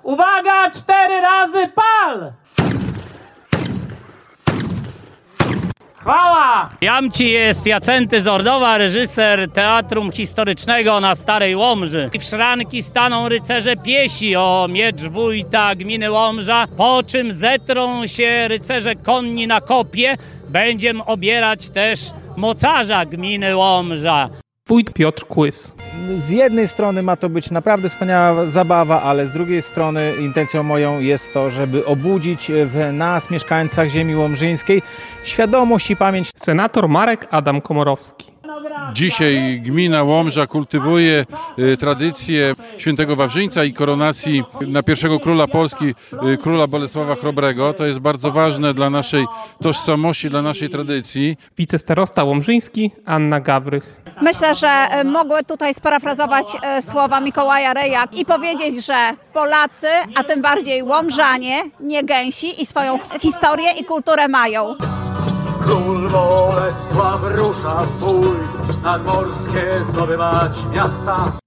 Uwaga, 4 razy pal! Chwała! Jamci jest Jacenty Zordowa, reżyser Teatrum Historycznego na Starej Łomży. W szranki staną rycerze piesi o miecz wójta gminy Łomża, po czym zetrą się rycerze konni na kopie. Będziemy obierać też mocarza gminy Łomża. Wójt Piotr Kłys. Z jednej strony ma to być naprawdę wspaniała zabawa, ale z drugiej strony intencją moją jest to, żeby obudzić w nas, mieszkańcach ziemi łomżyńskiej, świadomość i pamięć. Senator Marek Adam Komorowski. Dzisiaj gmina Łomża kultywuje tradycję świętego Wawrzyńca i koronacji na pierwszego króla Polski, króla Bolesława Chrobrego. To jest bardzo ważne dla naszej tożsamości, dla naszej tradycji. Wicestarosta łomżyński Anna Gawrych. Myślę, że mogły tutaj sparafrazować słowa Mikołaja Reja i powiedzieć, że Polacy, a tym bardziej Łomżanie, nie gęsi i swoją historię i kulturę mają. Król Bolesław rusza w bój, nadmorskie zdobywać miasta.